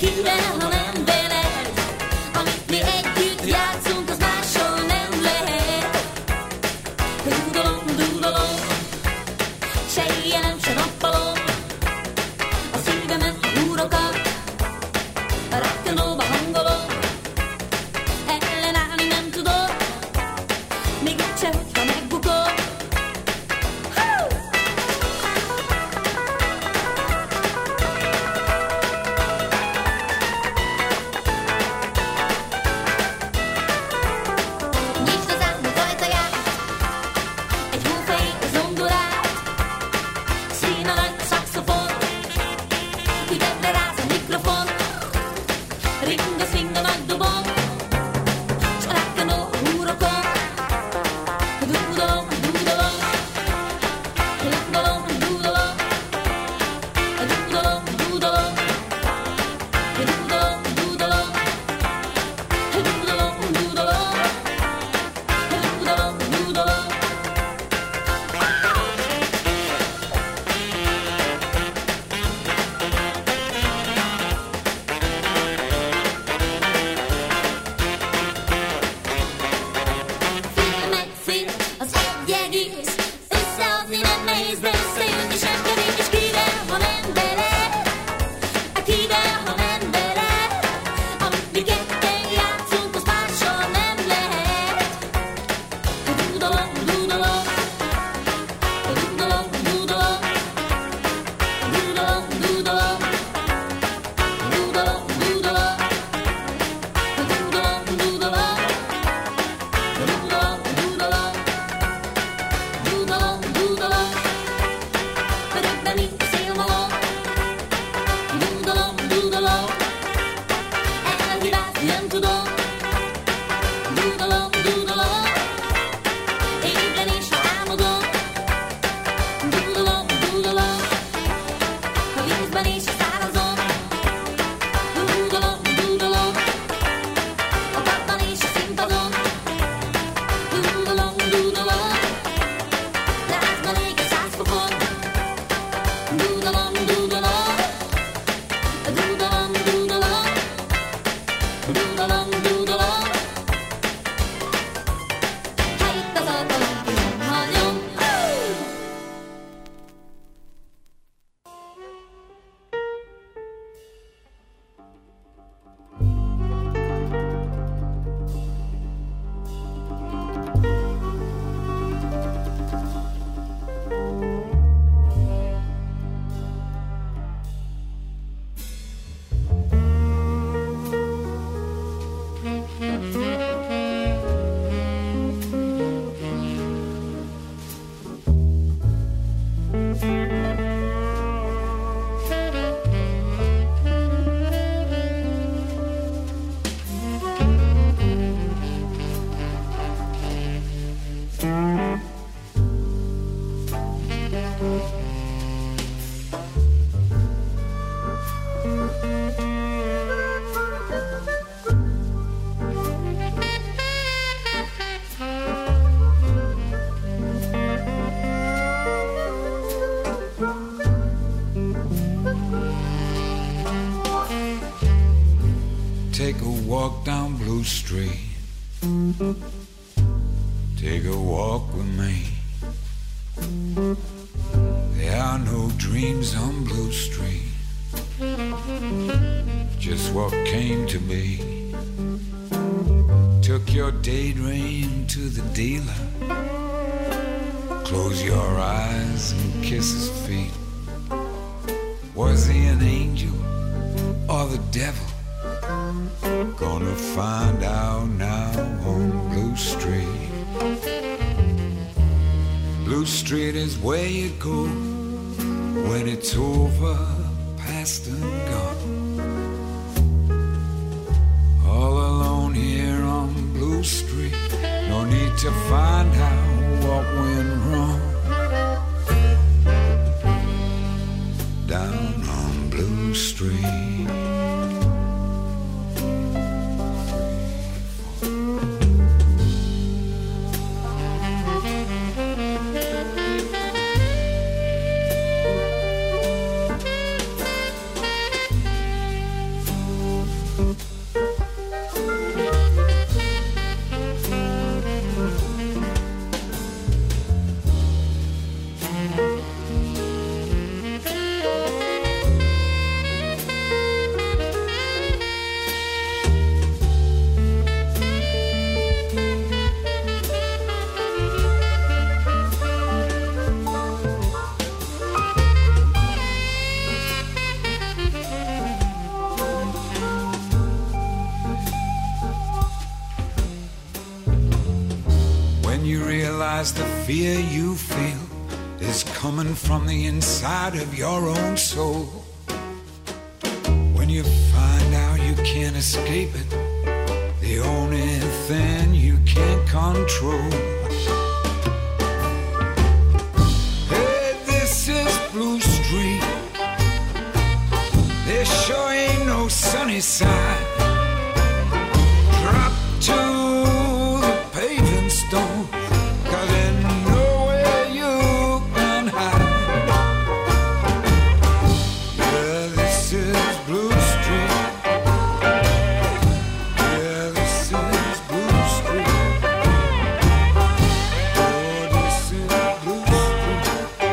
kivel, ha nem veled. Amit mi együtt játszunk, az máshol nem lehet. Dúdolom, dúdolom, se éjjelem, se nappalom. A szívemen a húrokat, a rock'n'rollba hangolom. Ellenállni nem tudok, még egyszer, hogyha megbukok. Nyisd az álmod ajtaját, egy hófej a zongorát, szín a nagy szaxofon, üvegre ráz a mikrofon, ring a swing a nagy dobon, s a rock'n'roll a húrokon. Dúdolom, dúdolom, dúdolom, dúdolom, dúdolom, dúdolom, dúdolom, dúdolom, dúdolom, dúdolom, dúdolom, dúdolom. Fél meg fél az egy egész, összeadni nem nehéz, de összejönni sem kevés. És kivel, ha nem veled, kivel, ha nem veled, amit mi ketten játszunk, az mással nem lehet. Dúdolom, dúdolom, dúdolom, dúdolom, dúdolom, dúdolom, dúdolom, dúdolom, dúdolom, dúdolom, dúdolom, dúdolom, dúdolom, dúdolom, örökbe, mint a szélmalom. Dúdolom, dúdolom, elhibázni nem tudom. Dúdolom, dúdolom, ébrenésre álmodom. Dúdolom, dúdolom, a vízben és a szárazon. Dúdolom, dúdolom, a padban és a színpadon. Dúdolom, dúdolom, lázban ég a 100 fokon. Dúdolom, dúdolom, dúdolom, dúdolom, dúdolom, dúdolom. Ha itt az alkalom, ki nem hagyom. Take a walk down Blue Street. Take a walk with me. There are no dreams on Blue Street. Just what came to be. Took your daydream to the dealer. Close your eyes and kiss his feet. Was he an angel or the devil? Gonna find out now on Blue Street. Blue Street is where you go when it's over, past and gone. All alone here on Blue Street. No need to find out what went wrong. Down on Blue Street. realize the fear you feel is coming from the inside of your own soul. When you find out you can't escape it, the only thing you can't control. Hey, this is Blue Street. There sure ain't no sunny side. Drop to the paving stone, 'cause there's nowhere you can hide. Yeah, this is Blue Street. Yeah, this is Blue Street. Oh, this is Blue Street.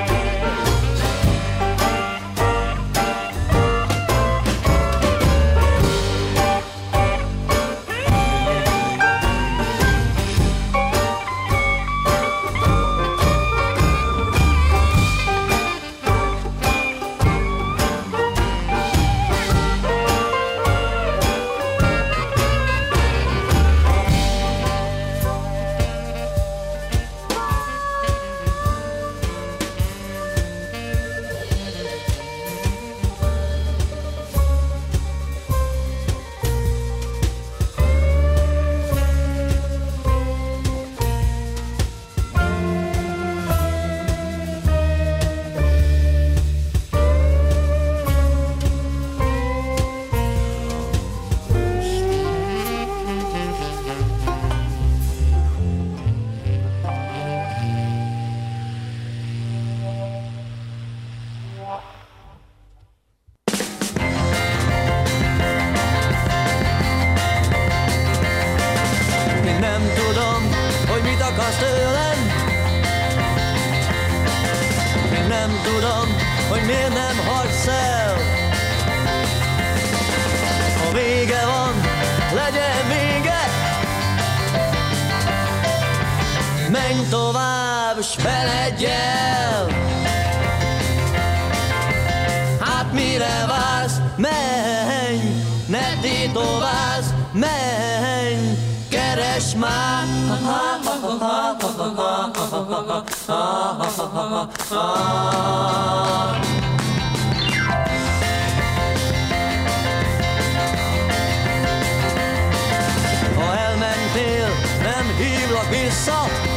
Ha elmentél, nem hívlak vissza.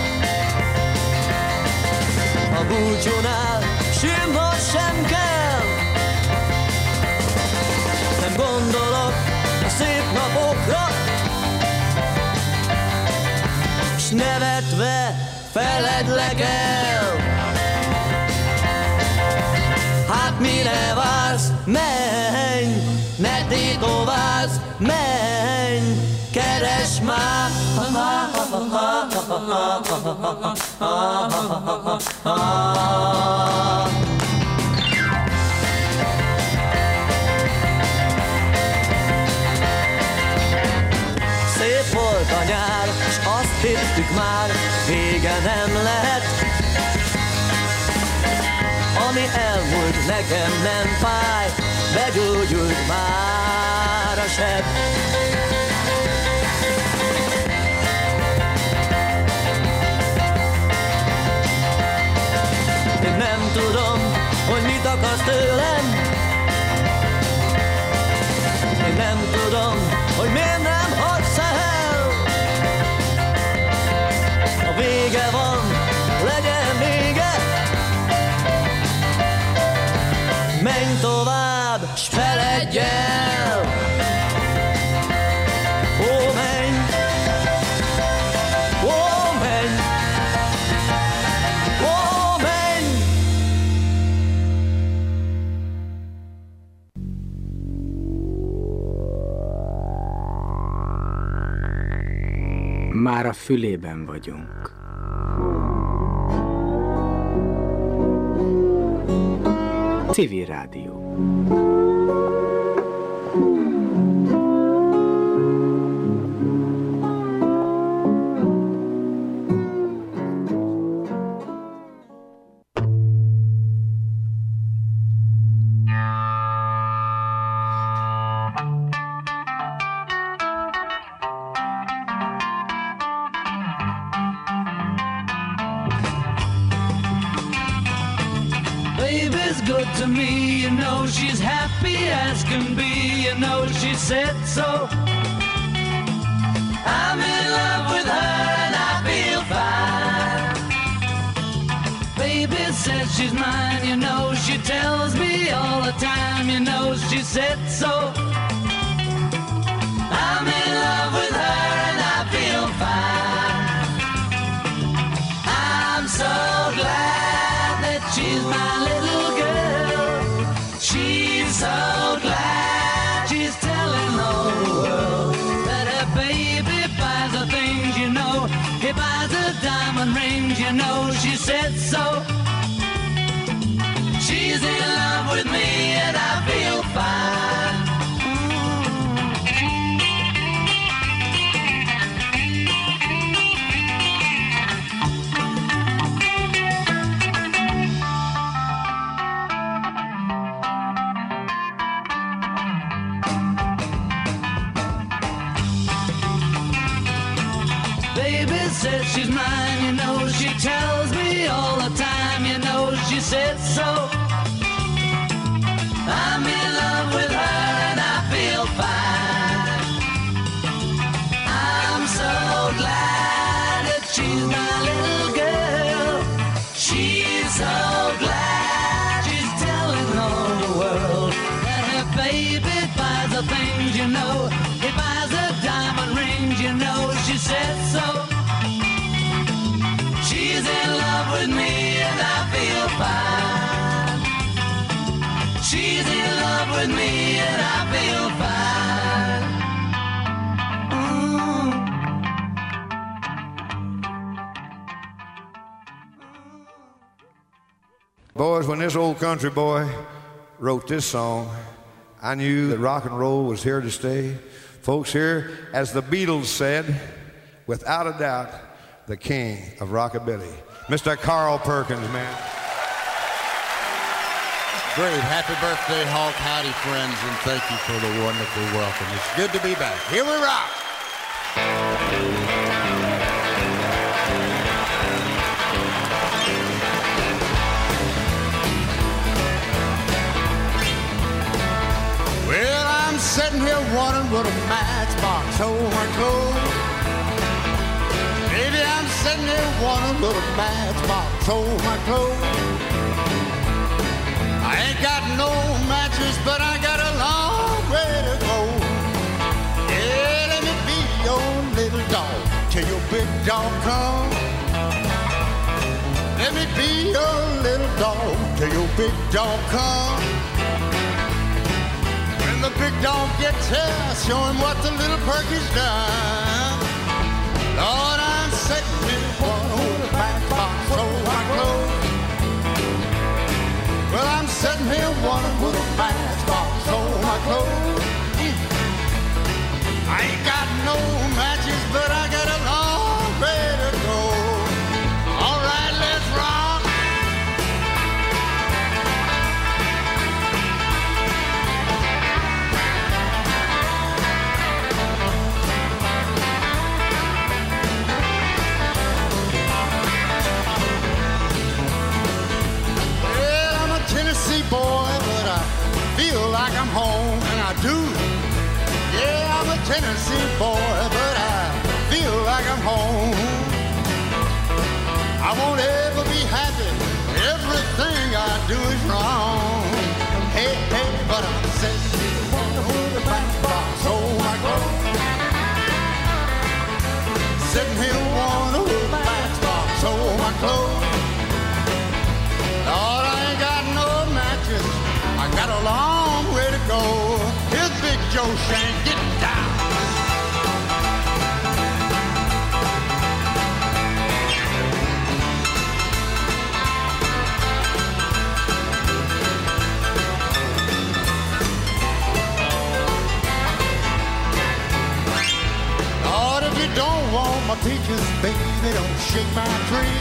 A búcsúnál sírnod sem kell. Nem gondolok a szép napokra, s nevetve feledlek el. Hát mire vársz? Menj, ne tétovázz, menj, keresd már. Szép volt a nyár, s azt hittük már, vége nem lehet. Ami elmúlt, nekem nem fáj, begyógyult már a seb. Én nem tudom, hogy mit akarsz tőlem. Én nem tudom, hogy miért nem hagysz el. A vége van, legyen vége. Menj tovább, s feledj el. Ó, menj, ó, menj, ó, menj. Már a fülében vagyunk. Civil Rádió. good to me, you know she's happy as can be, you know she said so. I'm in love with her and I feel fine. Baby says she's mine, you know she tells me all the time, you know she said so. I'm in love with her and I feel fine. I'm so glad that she's my little girl. She's so glad she's telling all the world that her baby buys her things, you know. He buys her diamond rings, you know she said so. She's in love with me and I feel fine. Baby says she's mine, you know she tells me all the time, you know she said so. I'm in love with her and I feel fine. I'm so glad that she's my little girl. She's so glad she's telling all the world that her baby buys her things, you know. He buys her diamond rings, you know she said so. She's in love with me and I feel fine. She's in love with me and I feel fine. Boys, when this old country boy wrote this song, I knew that rock and roll was here to stay. Folks, here, as the Beatles said, without a doubt, the king of rockabilly, Mr. Carl Perkins, man. Great. Happy birthday, Hulk. Howdy, friends, and thank you for the wonderful welcome. It's good to be back. Here we rock. Well, I'm sitting here wondering what a matchbox hold my clothes. Baby, I'm sitting here wondering what a matchbox hold my clothes. I ain't got no mattress, but I got a long way to go. Yeah, let me be your little dog till your big dog comes. Let me be your little dog till your big dog comes. When the big dog gets here, show him what the little Perky's done. Lord, I'm sitting here wondering what a matchbox hold my clothes. Well, I'm sitting here wondering what a matchbox hold my clothes. I ain't got no matches, but I got a long way to go. All right, let's rock. Tennessee boy, but I feel like I'm home, and I do. Yeah, I'm a Tennessee boy, but I feel like I'm home. I won't ever be happy, everything I do is wrong. Hey, hey, but I'm sitting here wondering who the matchbox hold my clothes. Sitting here wondering who the matchbox hold my clothes. Lord, I ain't got no matches. I got a long way to go. Here's Big Joe Shank, get down. Lord, if you don't want my peaches, baby, don't shake my tree.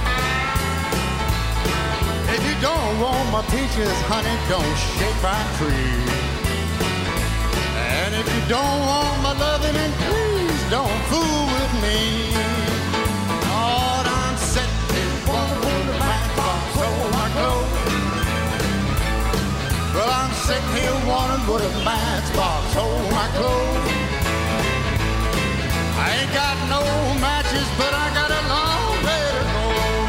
If you don't want my peaches, honey, don't shake my tree. And if you don't want my loving, then please don't fool with me. Lord, I'm sitting here wondering who the matchbox hold my clothes. wanted was a matchbox, hold my clothes. I ain't got no matches, but I got a long way to go.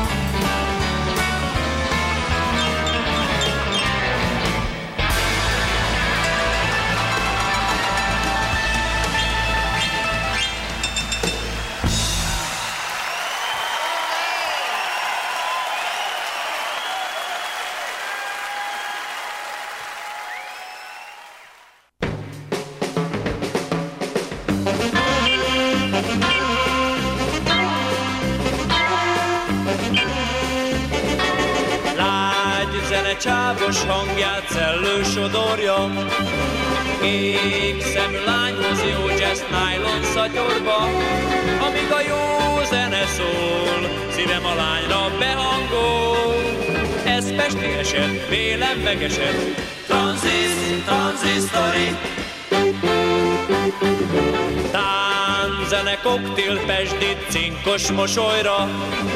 Csábos hangját szellő sodorja, kék szemű lányhoz jó jazz nylon szatyorba, amíg a jó zene szól, szívem a lányra behangol. Ez pesti eset, vélem megesett, tranzisztori. Zene, koktél, pesdit, cinkos mosolyra,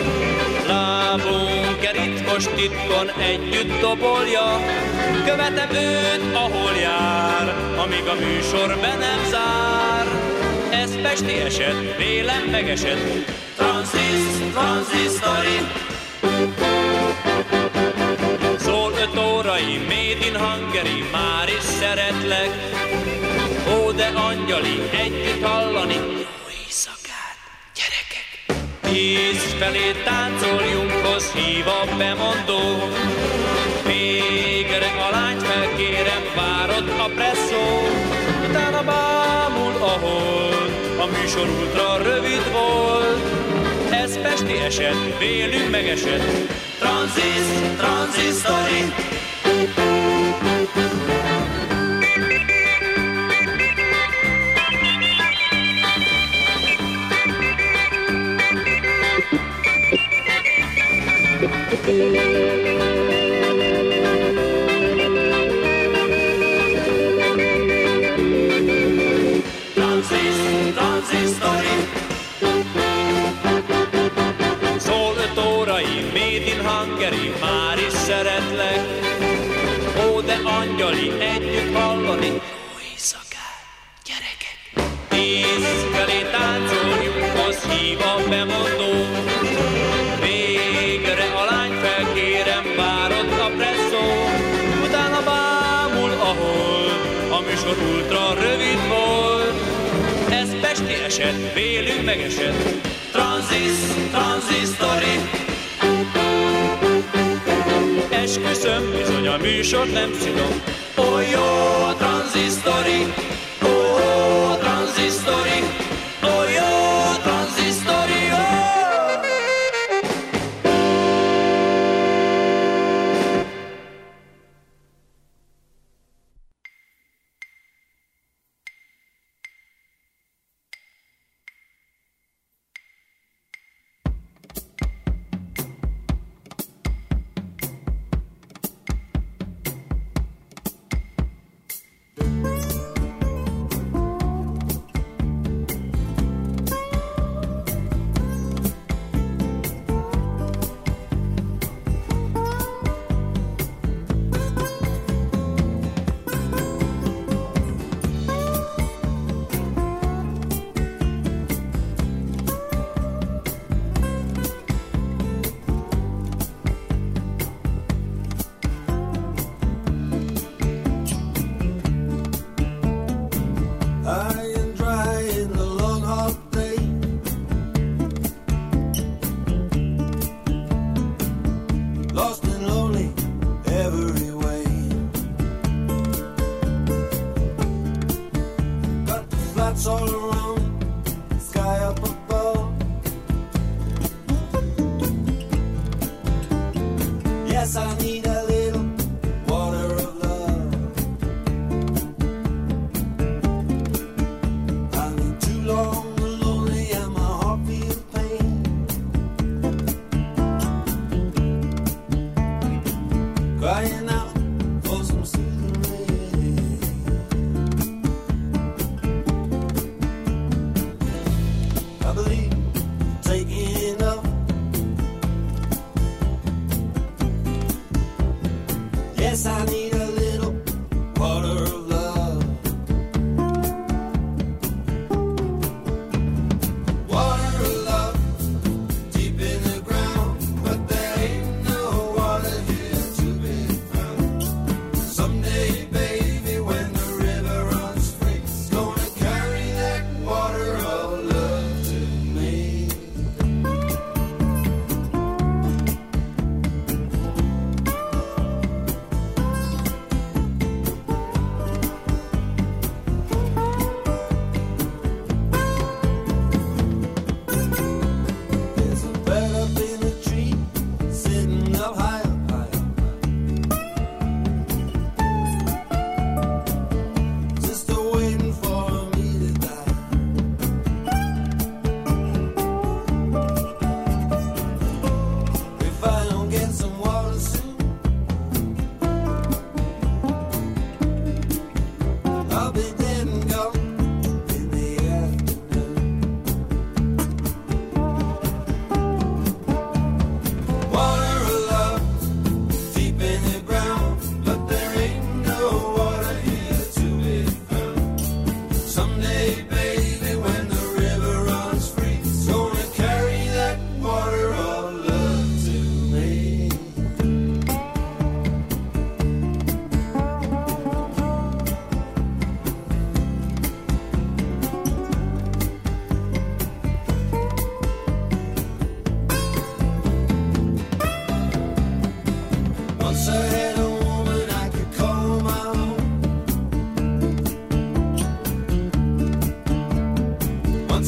lábunk ritmos titkon együtt dobolja. Követem őt, ahol jár, amíg a műsor be nem zár. Ez pesti eset, vélem megesett, tranzisztori. Szól 5 órai, made in Hungary, már is szeretlek. Ó, de angyali, együtt hallani, jó éjszakát, gyerekek! 10 felé táncoljunk, hív a bemondó. Végre a lányt felkérem, várod a presszó. Utána bámul a hold, a műsor ultra rövid volt. Ez pesti eset, vélünk megesett, tranzisztori. Tranzisztori. Szól 5 órai, made in Hungary, már is szeretlek. Ó, de angyali, együtt hallani, jó éjszakát, gyerekek! 10 felé táncoljunk, hív a bemondó. Végre a lány felkérem, várod a presszó. Utána bámul a hold, a műsor ultra rövid volt. Ez pesti eset, vélünk megesett, tranzisztori. Esküszöm, bizony a műsor nem szidom. Ó, jó a tranzisztori, ó, tranzisztori, ó, jó tranzisztori, ó.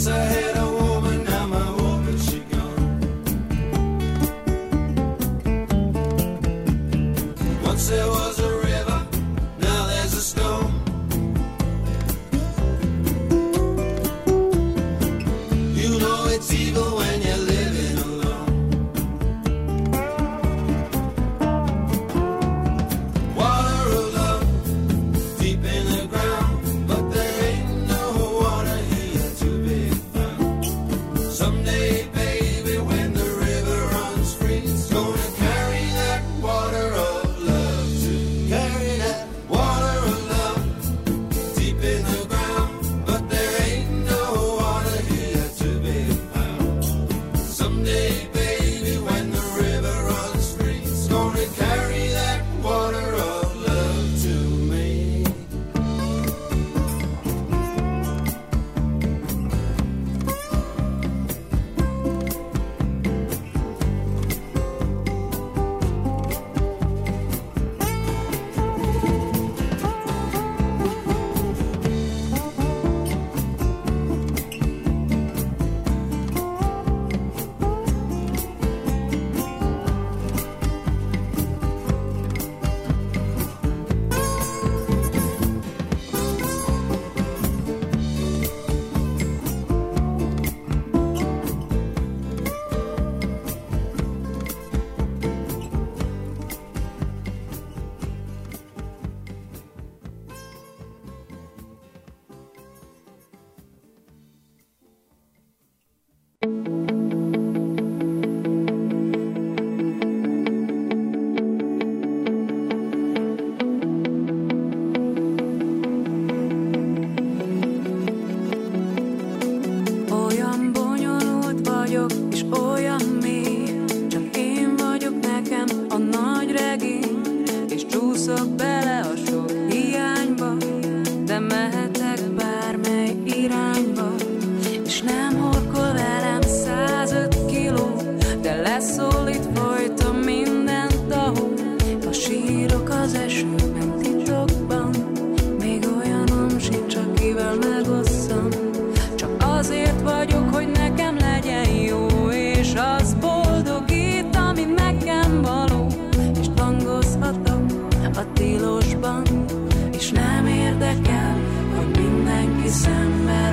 Once I had a woman, now my woman she gone. Once there was a river, now there's a stone. You know it's evil when you're living alone. Water of love, deep in the ground, but there ain't no water here to be found. Someday, baby, when the river runs free, it's gonna carry that water of love to carry that water of love deep in the ground, but there ain't no water here to be found. Someday, baby, when the river runs free, it's gonna carry that water of love to me. Olyan bonyolult vagyok, és olyan mély, csak én vagyok nekem a nagy regény, és csúszok bele a sok hiányba, de mehetek bármely irányba, és nem horkol velem 105 kiló, de leszólít folyton minden tahó, ha sírok az esőben titokban, még olyanom sincs, akivel megosszam. Azért vagyok, hogy nekem legyen jó, és az boldogít, ami nekem való, és tangozhatok a tilosban, és nem érdekel, hogy mindenki szemmel